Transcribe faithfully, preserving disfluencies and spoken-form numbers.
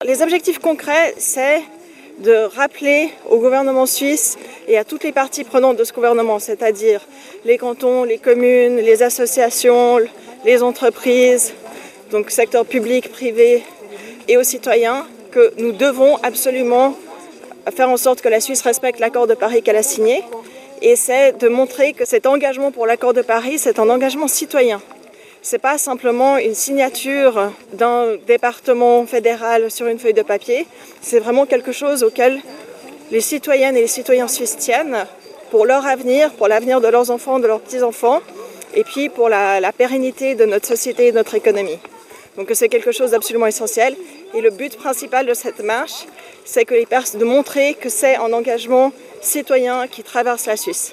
les objectifs concrets, c'est de rappeler au gouvernement suisse et à toutes les parties prenantes de ce gouvernement, c'est-à-dire les cantons, les communes, les associations, les entreprises, donc secteur public, privé et aux citoyens, que nous devons absolument faire en sorte que la Suisse respecte l'accord de Paris qu'elle a signé. Et c'est de montrer que cet engagement pour l'accord de Paris, c'est un engagement citoyen. Ce n'est pas simplement une signature d'un département fédéral sur une feuille de papier. C'est vraiment quelque chose auquel les citoyennes et les citoyens suisses tiennent pour leur avenir, pour l'avenir de leurs enfants, de leurs petits-enfants, et puis pour la, la pérennité de notre société et de notre économie. Donc c'est quelque chose d'absolument essentiel. Et le but principal de cette marche, c'est que les pers- de montrer que c'est un engagement citoyen qui traverse la Suisse.